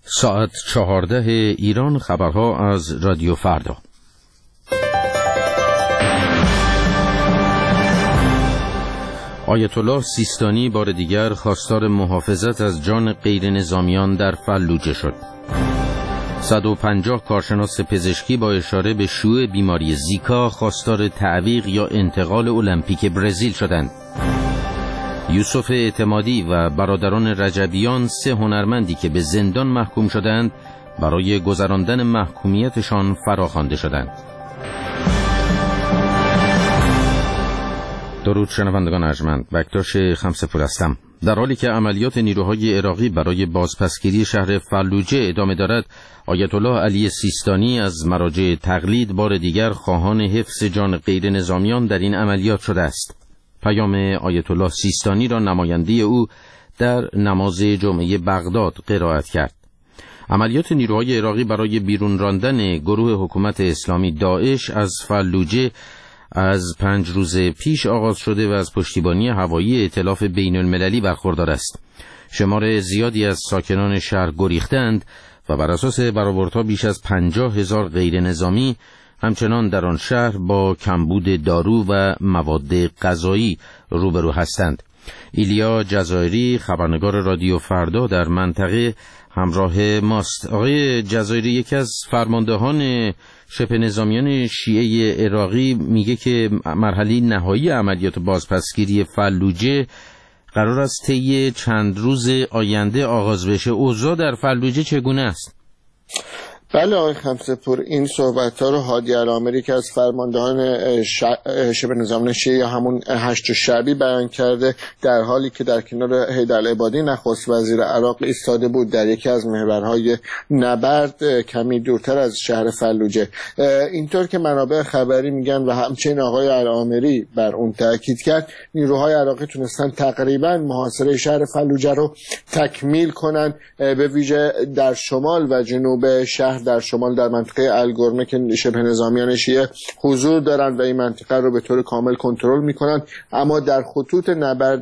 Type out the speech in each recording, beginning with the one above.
ساعت 14 ایران. خبرها از رادیو فردا. آیت الله سیستانی بار دیگر خواستار محافظت از جان غیر نظامیان در فلوجه شد. 150 کارشناس پزشکی با اشاره به شیوع بیماری زیکا خواستار تعویق یا انتقال المپیک برزیل شدند. یوسف اعتمادی و برادران رجبیان، 3 هنرمندی که به زندان محکوم شدند، برای گذراندن محکومیتشان فراخوانده شدند. درود شنوندگان ارجمند، بکتاش خمسه‌پور هستم. در حالی که عملیات نیروهای عراقی برای بازپسگیری شهر فلوجه ادامه دارد، آیت الله علی سیستانی از مراجع تقلید بار دیگر خواهان حفظ جان غیر نظامیان در این عملیات شده است. پیام آیت الله سیستانی را نماینده او در نماز جمعه بغداد قرائت کرد. عملیات نیروهای عراقی برای بیرون راندن گروه حکومت اسلامی داعش از فلوجه از 5 روز پیش آغاز شده و از پشتیبانی هوایی ائتلاف بین المللی برخوردار است. شمار زیادی از ساکنان شهر گریختند و بر اساس برآوردها بیش از 50,000 غیر نظامی همچنان در آن شهر با کمبود دارو و مواد غذایی روبرو هستند. ایلیا جزایری، خبرنگار رادیو فردا در منطقه، همراه ماست. آقای جزایری، یکی از فرماندهان شبه نظامیان شیعه عراقی میگه که مرحله نهایی عملیات بازپسگیری فلوجه قرار است طی چند روز آینده آغاز بشه. اوضاع در فلوجه چگونه است؟ بله آقای خمسه‌پور، این صحبت‌ها رو هادی العامری که از فرماندهان شبه نظامیان شیعه یا همون هشت شعبی بیان کرده، در حالی که در کنار حیدرالعبادی نخست وزیر عراق ایستاده بود در یکی از محورهای نبرد کمی دورتر از شهر فلوجه. اینطور که منابع خبری میگن و همچنین آقای العامری بر اون تاکید کرد، نیروهای عراقی تونستن تقریبا محاصره شهر فلوجه رو تکمیل کنن، به ویژه در شمال و جنوب شهر. در شمال در منطقه الگرمه که شبه نظامیان شیعه حضور دارند و این منطقه رو به طور کامل کنترل میکنند، اما در خطوط نبرد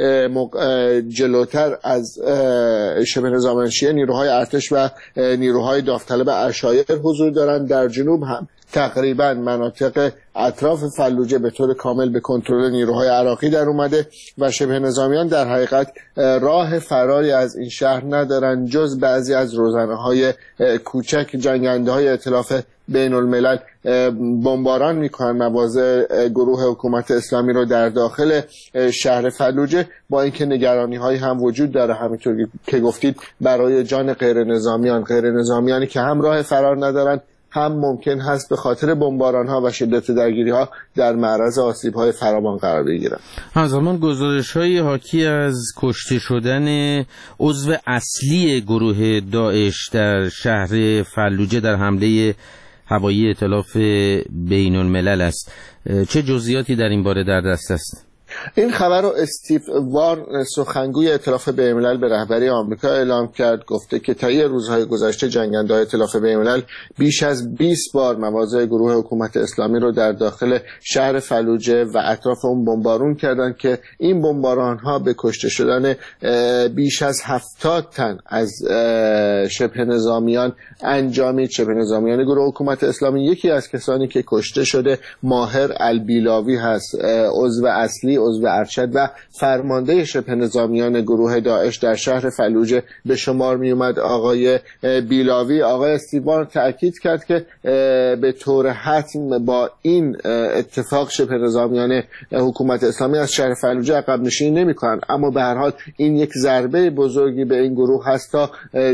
جلوتر از شبه نظامیان شیعه نیروهای ارتش و نیروهای داوطلب عشایر حضور دارند. در جنوب هم تقریبا مناطق اطراف فلوجه به طور کامل به کنترل نیروهای عراقی در اومده و شبه نظامیان در حقیقت راه فراری از این شهر ندارن جز بعضی از روزنه‌های کوچک. جنگنده‌های ائتلاف بین الملل بمباران میکنن مواضع گروه حکومت اسلامی رو در داخل شهر فلوجه، با اینکه نگرانی‌هایی هم وجود داره، همینطور که گفتید، برای جان غیر نظامیانی که هم راه فرار ندارن، هم ممکن هست به خاطر بمباران‌ها و شدت درگیری‌ها در معرض آسیب‌های فراوان قرار بگیرند. همزمان گزارش‌های حاکی از کشته شدن عضو اصلی گروه داعش در شهر فلوجه در حمله هوایی ائتلاف بین الملل است. چه جزئیاتی در این باره در دست است؟ این خبر رو استیو وارن، سخنگوی ائتلاف بین الملل به رهبری آمریکا اعلام کرد. گفته که طی روزهای گذشته جنگنده‌های ائتلاف بین الملل بیش از 20 بار مواضع گروه حکومت اسلامی رو در داخل شهر فلوجه و اطراف اون بمبارون کردند که این بمباران‌ها به کشته شدن بیش از 70 تن از شبه نظامیان انجامید. شبه نظامیان گروه حکومت اسلامی، یکی از کسانی که کشته شده ماهر البیلاوی هست، عضو اصلی، عضو ارشد و فرمانده شبه نظامیان گروه داعش در شهر فلوجه به شمار می اومد. آقای بیلاوی، آقای استیوان تأکید کرد که به طور حتم با این اتفاق شبه نظامیان حکومت اسلامی از شهر فلوجه عقب نشینی نمی‌کنند، اما به هر حال این یک ضربه بزرگی به این گروه هست تا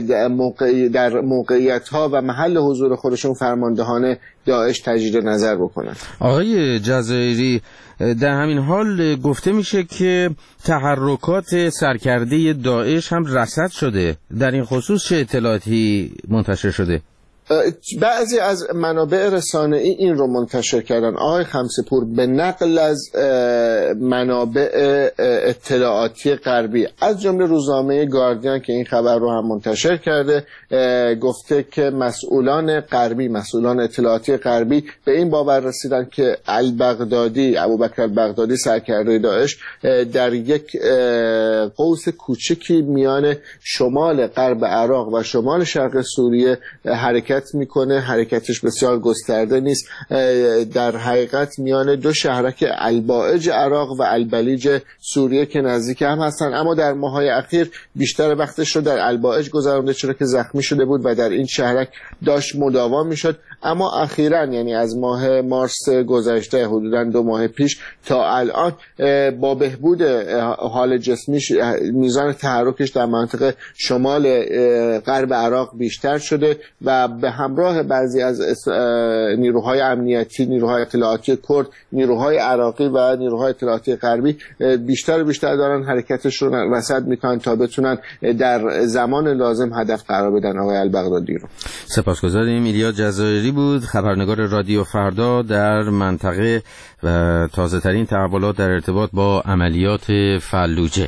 در موقعیت‌ها و محل حضور خودشون فرماندهان داعش تجدید نظر بکنند. آقای جزایری، در همین حال گفته میشه که تحرکات سرکرده داعش هم رصد شده. در این خصوص چه اطلاعاتی منتشر شده؟ بعضی از منابع رسانه‌ای این رو منتشر کردن. آقای خمسه‌پور به نقل از منابع اطلاعاتی غربی از جمله روزنامه گاردین که این خبر رو هم منتشر کرده گفته که مسئولان غربی، مسئولان اطلاعاتی غربی به این باور رسیدن که البغدادی، ابوبکر البغدادی سرکرده داعش در یک قوس کوچکی میان شمال غرب عراق و شمال شرق سوریه حرکت میکنه. حرکتش بسیار گسترده نیست، در حقیقت میان دو شهرک الباعج عراق و البلیج سوریه که نزدیک هم هستن، اما در ماه‌های اخیر بیشتر وقتش رو در الباعج گذرونده چرا که زخمی شده بود و در این شهرک داشت مداوا میشد. اما اخیراً یعنی از ماه مارس گذشته حدوداً 2 ماه پیش تا الان با بهبود حال جسمیش میزان تحرکش در منطقه شمال غرب عراق بیشتر شده و به همراه بعضی از نیروهای امنیتی، نیروهای اطلاعاتی کرد، نیروهای عراقی و نیروهای اطلاعاتی غربی بیشتر و بیشتر دارن حرکتشون رصد میکنن تا بتونن در زمان لازم هدف قرار بدن آقای البغدادی رو. سپاسگزاریم. ایلیا جزایری بود، خبرنگار رادیو فردا در منطقه و تازه ترین تحولات در ارتباط با عملیات فلوجه.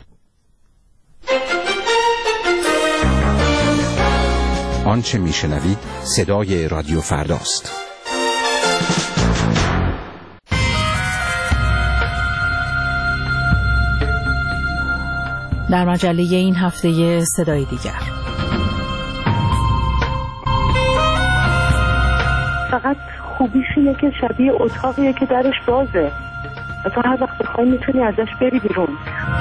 آنچه میشنوید صدای رادیو فرداست. در مجله این هفته صدای دیگر. فقط خوبیش اینه که شبیه اتاقیه که درش بازه و تو هر وقت بخوای میتونی ازش بری بیرون.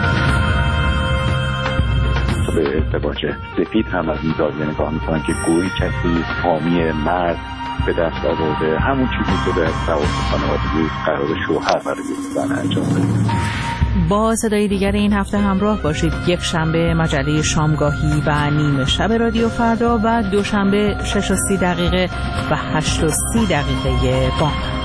به ازدواج سفید هم از این زاویه نگاه میکنن که گویی کسی حامی مرد به دست آورده همون چیزی که در روابط خانوادگی قرار شوهر برای زن انجام بده. با صدای دیگر این هفته همراه باشید. یک شنبه مجله شامگاهی و نیم شب رادیو فردا و دوشنبه 6:30 و 8:30 بامداد.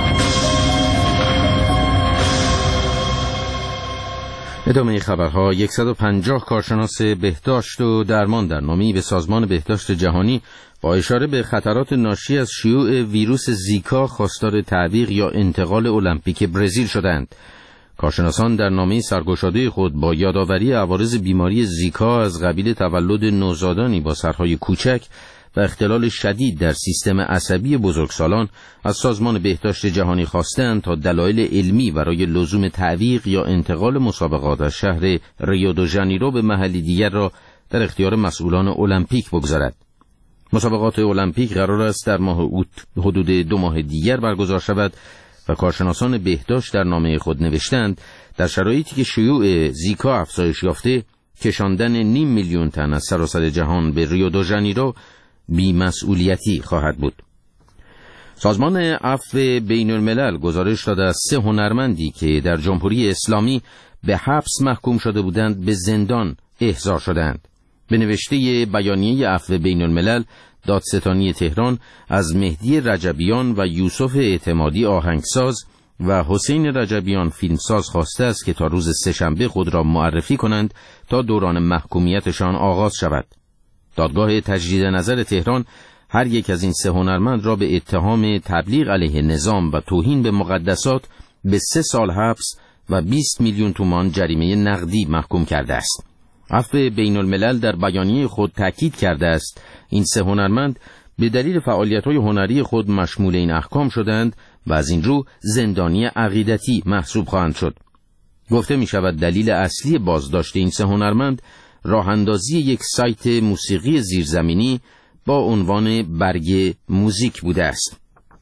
ادامه خبرها. 150 کارشناس بهداشت و درمان در نامه‌ای به سازمان بهداشت جهانی با اشاره به خطرات ناشی از شیوع ویروس زیکا خواستار تعویق یا انتقال المپیک برزیل شدند. کارشناسان در نامه سرگشاده خود با یادآوری عوارض بیماری زیکا از قبیل تولد نوزادانی با سرهای کوچک و اختلال شدید در سیستم عصبی بزرگسالان از سازمان بهداشت جهانی خواستند تا دلایل علمی برای لزوم تعویق یا انتقال مسابقات از شهر ریو دو ژانیرو به محلی دیگر را در اختیار مسئولان المپیک بگذارد. مسابقات المپیک قرار است در ماه اوت حدود 2 ماه دیگر برگزار شود و کارشناسان بهداشت در نامه خود نوشتند در شرایطی که شیوع زیکا افزایش یافته، کشاندن 500,000 تن از سراسر جهان به ریو دو ژانیرو بی‌مسئولیتی خواهد بود. سازمان عفو بین الملل گزارش داده از 3 هنرمندی که در جمهوری اسلامی به حبس محکوم شده بودند به زندان احضار شدند. به نوشته بیانیه عفو بین الملل، دادستانی تهران از مهدی رجبیان و یوسف اعتمادی آهنگساز و حسین رجبیان فیلمساز خواسته است که تا روز سه‌شنبه خود را معرفی کنند تا دوران محکومیتشان آغاز شود. دادگاه تجدید نظر تهران هر یک از این 3 هنرمند را به اتهام تبلیغ علیه نظام و توهین به مقدسات به 3 سال حبس و 20 میلیون تومان جریمه نقدی محکوم کرده است. عفو بین الملل در بیانیه خود تاکید کرده است این 3 هنرمند به دلیل فعالیت‌های هنری خود مشمول این احکام شدند و از این رو زندانی عقیدتی محسوب خواهند شد. گفته می شود دلیل اصلی بازداشت این 3 هنرمند راه اندازی یک سایت موسیقی زیرزمینی با عنوان برگ موزیک بوده است.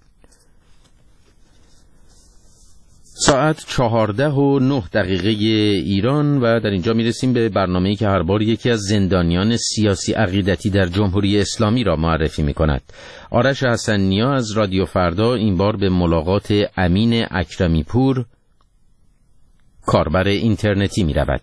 ساعت 14:09 ایران و در اینجا میرسیم به برنامه‌ای که هر بار یکی از زندانیان سیاسی عقیدتی در جمهوری اسلامی را معرفی می‌کند. آرش حسن‌نیا از رادیو فردا این بار به ملاقات امین اکرمی پور، کاربر اینترنتی می‌رود.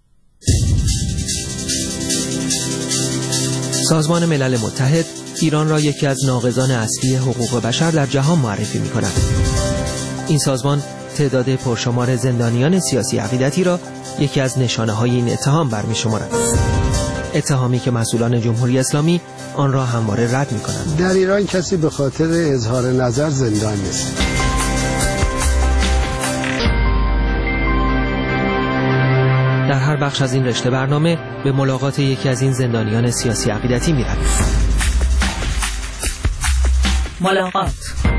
سازمان ملل متحد ایران را یکی از ناقضان اصلی حقوق بشر در جهان معرفی می‌کند. این سازمان تعداد پرشمار زندانیان سیاسی عقیدتی را یکی از نشانه‌های این اتهام برمی‌شمارد. اتهامی که مسئولان جمهوری اسلامی آن را همواره رد می‌کنند. در ایران کسی به خاطر اظهار نظر زندان نیست. در هر بخش از این رشته برنامه به ملاقات یکی از این زندانیان سیاسی عقیدتی می‌رویم. ملاقات.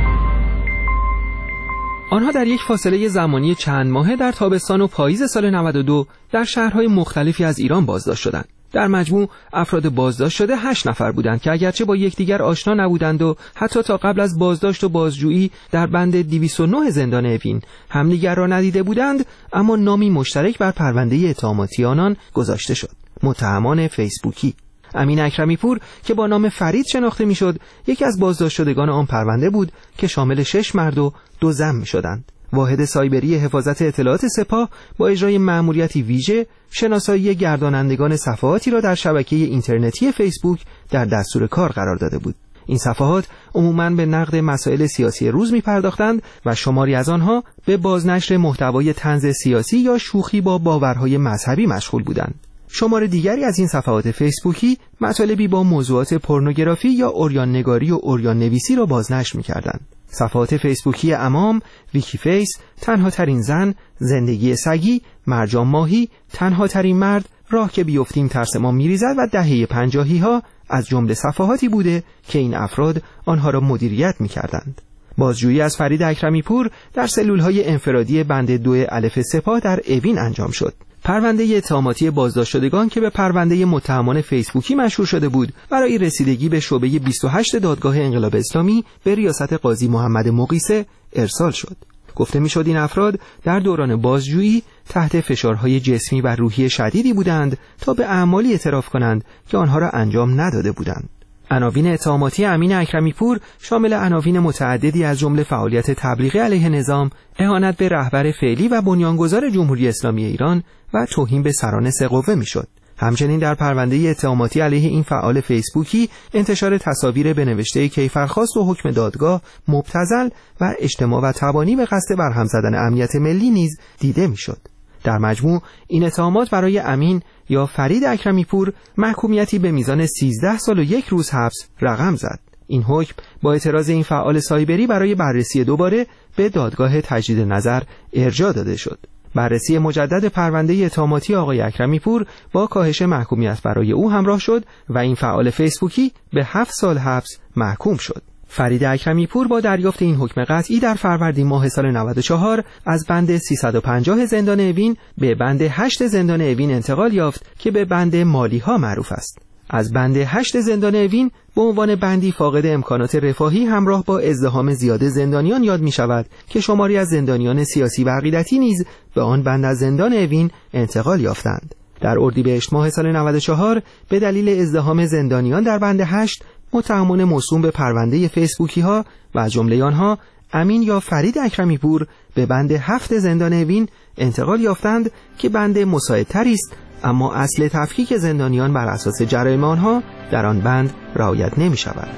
آنها در یک فاصله زمانی چند ماهه در تابستان و پاییز سال 92 در شهرهای مختلفی از ایران بازداشت شدند. در مجموع افراد بازداشت شده 8 نفر بودند که اگرچه با یکدیگر آشنا نبودند و حتی تا قبل از بازداشت و بازجویی در بند 209 زندان اوین همدیگر را ندیده بودند، اما نامی مشترک بر پرونده اتهاماتی آنان گذاشته شد: متهمان فیسبوکی. امین اکرمی پور که با نام فرید شناخته میشد، یکی از بازداشت شدگان آن پرونده بود که شامل 6 مرد و 2 زن میشدند. واحد سایبری حفاظت اطلاعات سپاه با اجرای مأموریتی ویژه شناسایی گردانندگان صفحاتی را در شبکه اینترنتی فیسبوک در دستور کار قرار داده بود. این صفحات عموماً به نقد مسائل سیاسی روز می‌پرداختند و شماری از آنها به بازنشر محتوای طنز سیاسی یا شوخی با باورهای مذهبی مشغول بودند. شمار دیگری از این صفحات فیسبوکی مطالبی با موضوعات پورنوگرافی یا عریان نگاری و عریان نویسی را بازنشر می‌کردند. صفحات فیسبوکی امام، ویکی فیس، تنها ترین زن، زندگی سگی، مرجان ماهی، تنها ترین مرد، راه که بیفتیم ترس ما میریزد و دهه 50 ها از جمله صفحاتی بوده که این افراد آنها را مدیریت می‌کردند. بازجویی از فرید اکرمی پور در سلول‌های انفرادی بند 2 الف سپاه در اوین انجام شد. پرونده اتهاماتی بازداشت شدگان که به پرونده متهمان فیسبوکی مشهور شده بود، برای رسیدگی به شعبه 28 دادگاه انقلاب اسلامی به ریاست قاضی محمد مقیسه ارسال شد. گفته میشد این افراد در دوران بازجویی تحت فشارهای جسمی و روحی شدیدی بودند تا به اعمالی اعتراف کنند که آنها را انجام نداده بودند. عناوین اتهاماتی امین اکرمی پور شامل عناوین متعددی از جمله فعالیت تبلیغی علیه نظام، اهانت به رهبر فعلی و بنیانگذار جمهوری اسلامی ایران و توهین به سران سه قوه میشد. همچنین در پرونده اتهاماتی علیه این فعال فیسبوکی انتشار تصاویر به نوشته کیفرخواست و حکم دادگاه مبتذل و اجتماع و تبانی به قصد برهم زدن امنیت ملی نیز دیده میشد. در مجموع این اتهامات برای امین یا فرید اکرمی پور محکومیتی به میزان 13 سال و 1 روز حبس رقم زد. این حکم با اعتراض این فعال سایبری برای بررسی دوباره به دادگاه تجدید نظر ارجاع داده شد. بررسی مجدد پرونده اتهاماتی آقای اکرمی پور با کاهش محکومیت برای او همراه شد و این فعال فیسبوکی به 7 سال حبس محکوم شد. فرید اکرمی پور با دریافت این حکم قطعی در فروردین ماه سال 94 از بند 350 زندان اوین به بند 8 زندان اوین انتقال یافت که به بند مالی ها معروف است. از بند 8 زندان اوین به عنوان بندی فاقد امکانات رفاهی همراه با ازدحام زیاد زندانیان یاد می شود که شماری از زندانیان سیاسی و عقیدتی نیز به آن بند از زندان اوین انتقال یافتند. در اردیبهشت ماه سال 94 به دلیل ازدحام زندانیان در بند 8 متهمان موسوم به پرونده فیسبوکی ها و از جمله آنها امین یا فرید اکرمی پور به بند 7 زندان اوین انتقال یافتند که بند مساعدتری است، اما اصل تفکیک زندانیان بر اساس جرایم آنها در آن بند رعایت نمی شود.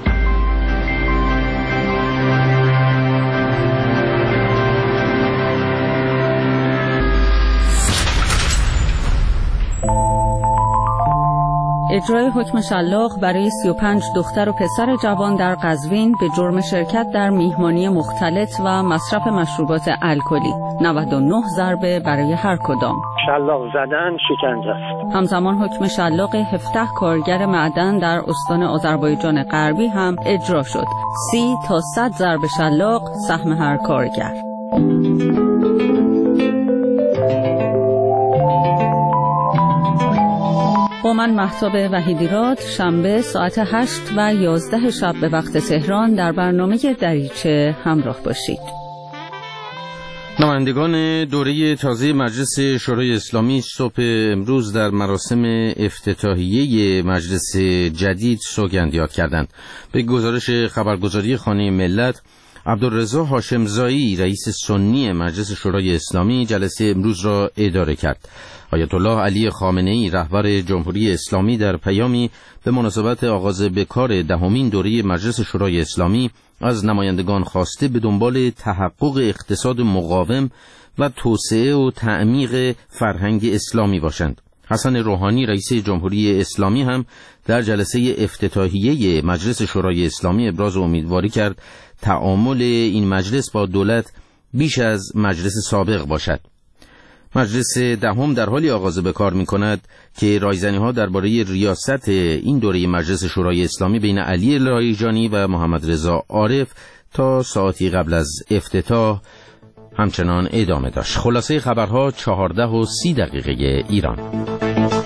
اجرای حکم شلاق برای 35 دختر و پسر جوان در قزوین به جرم شرکت در میهمانی مختلط و مصرف مشروبات الکلی، 99 ضربه برای هر کدام. شلاق زدن شکنجه است. همزمان حکم شلاق 17 کارگر معدن در استان آذربایجان غربی هم اجرا شد. 30 تا 100 ضربه شلاق سهم هر کارگر. با من مهتاب وحیدیراد شنبه ساعت 8 و 11 شب به وقت تهران در برنامه دریچه همراه باشید. نمایندگان دوره تازه مجلس شورای اسلامی صبح امروز در مراسم افتتاحیه مجلس جدید سوگند یاد کردند. به گزارش خبرگزاری خانه ملت، عبدالرضا هاشمزایی رئیس سنی مجلس شورای اسلامی جلسه امروز را اداره کرد. آیت الله علی خامنه‌ای رهبر جمهوری اسلامی در پیامی به مناسبت آغاز به کار 10مین دوره مجلس شورای اسلامی از نمایندگان خواسته به دنبال تحقق اقتصاد مقاوم و توسعه و تعمیق فرهنگ اسلامی باشند. حسن روحانی رئیس جمهوری اسلامی هم در جلسه افتتاحیه مجلس شورای اسلامی ابراز امیدواری کرد تعامل این مجلس با دولت بیش از مجلس سابق باشد. مجلس دهم در حالی آغاز به کار می کند که رایزنی‌ها درباره ریاست این دوره مجلس شورای اسلامی بین علی لایجانی و محمد رضا عارف تا ساعتی قبل از افتتاح همچنان ادامه داشت. خلاصه خبرها 14:30 ایران.